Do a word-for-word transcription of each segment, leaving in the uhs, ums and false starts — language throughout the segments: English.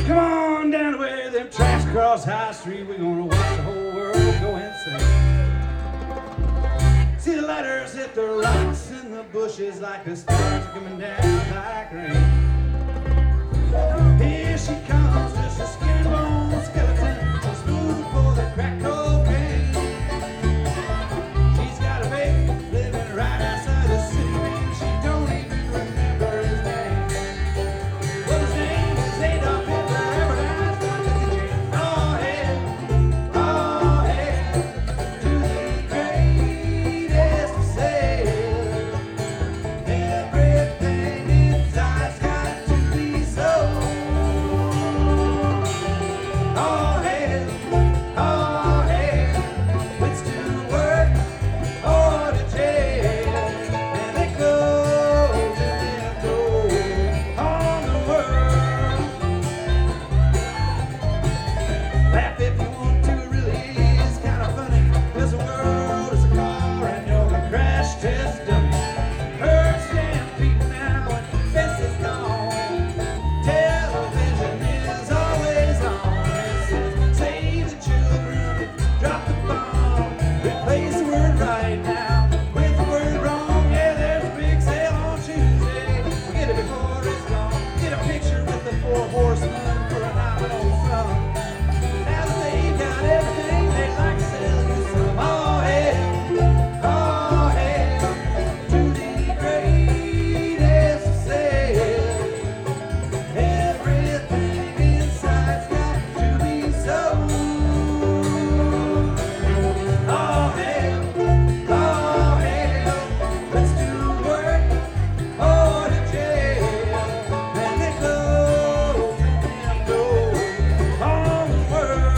Come on down to where them tracks cross High Street. We're gonna watch the whole world go insane. See the lighters hit the rocks and the bushes like the stars are coming down like rain. Here she comes, just a skin and bone skeleton, so smooth for the crack cocaine. She's got a baby living right outside the city, and she don't even remember his name. Well, his name is Adolf Hitler, everybody's got to get you. Oh, hey, oh, hey, to the greatest of sailors. Everything inside's got to be so. Oh, hey, oh, hey, it's to work or to jail, and they close their doors on the world. Laugh if you want to, it really is kind of funny, 'cause the world is a car and you're a crash test dummy. Herd stampeding now and fences gone. Television is always on. It says, save the children, drop the bomb. Replace the word right now with the word wrong. Yeah, there's a big sale on Tuesday. Get it before it's gone. Get a picture with the four horsemen for a nominal sum. Now that they've got everything, they'd like to sell you some. Oh, hey, oh, hey, to the greatest of sailors. Everything inside's got to be so. Oh, hey, oh, hey, let's do work or to jail, and they close them doors on the world.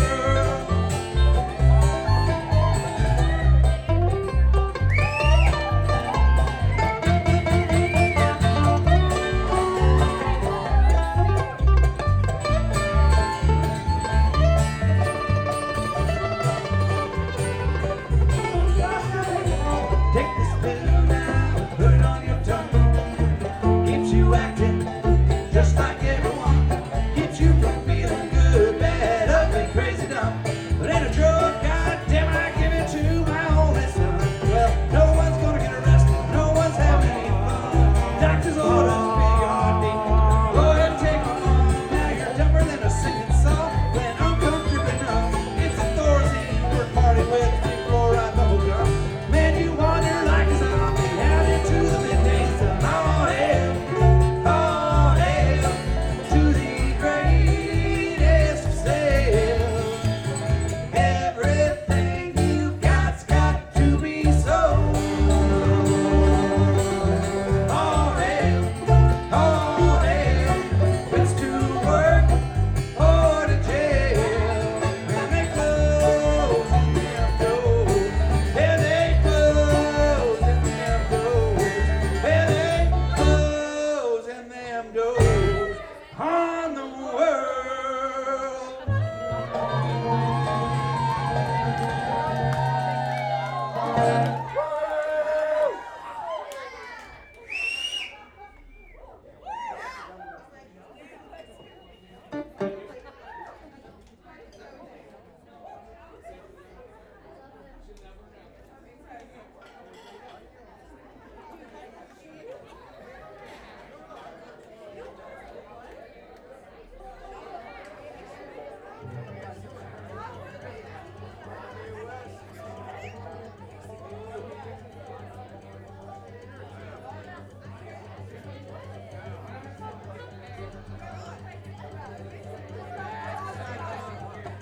Take this pill now and put it on your tongue. Keeps you acting just like everyone. Keeps you from feeling good, bad, ugly, crazy, dumb. But ain't a drug, goddamn it, I give it to my only son. Well, no one's gonna get arrested, no one's having any fun. Doctor's orders, big heartbeat. Go ahead and take one on. Now you're dumber than a singing song. When uncomfortable enough, it's a Thorazine we're partying with, big fluoride bubble gum. Man, you wander like a zombie out into the midday sun. Oh, hell, oh, hell, to the greatest of sailors. Everything you've got's got to be so. Oh, hell, oh, hell, it's to work or to jail, and they close them doors. Yeah, they close them doors. Yeah, they close them doors on